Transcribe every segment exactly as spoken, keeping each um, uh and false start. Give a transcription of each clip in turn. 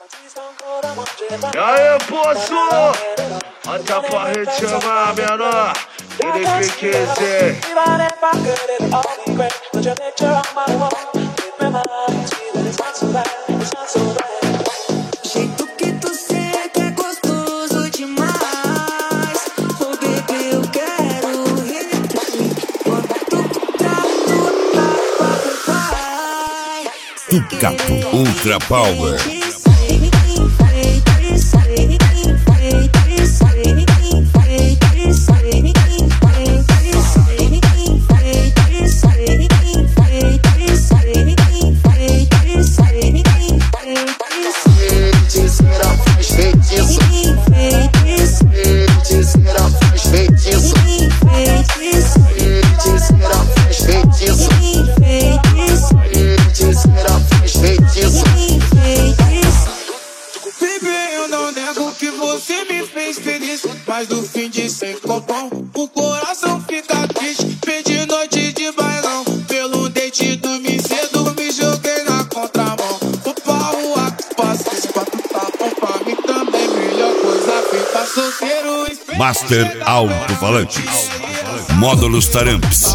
E aí, poço? Até pra gente chamar, menor. Ele que quiser. Jeito que tu seca é gostoso demais. Oh, bebê, eu quero repetir. Quando tu trato na papai. Tucato Ultra Power. Mas no fim de sem copão, o coração fica triste. Perdi noite de bailão, pelo dente dormi cedo, me joguei na contramão. Vou pra rua que passa, esse papo tá bom pra mim também. Melhor coisa feita solteiro. Master Alto-Falantes, Módulos Taramps.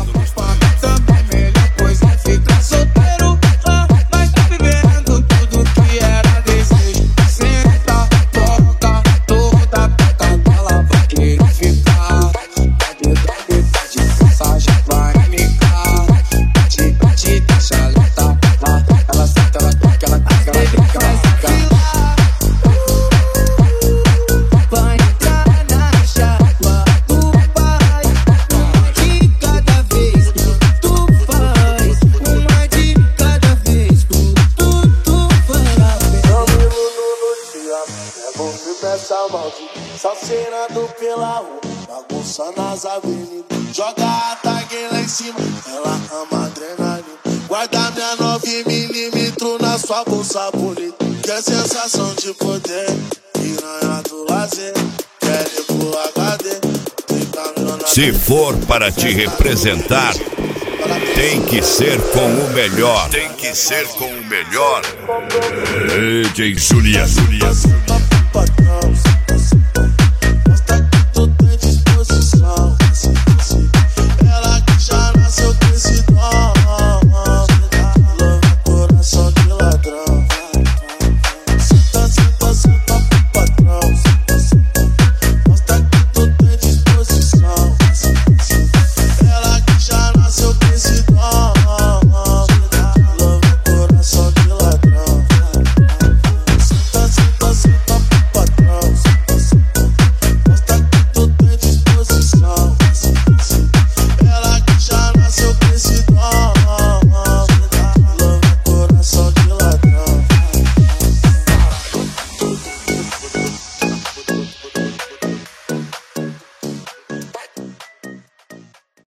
Salseirando pela rua, bagunça nas avenidas. Joga a tag lá em cima, ela ama adrenalina. Guarda minha nove milímetros na sua bolsa bonita. Quer sensação de poder, piranha do lazer. Quer ir pro H D, trinta milhões. Se for para te representar, tem que ser com o melhor. Tem que ser com o melhor. D J Julia.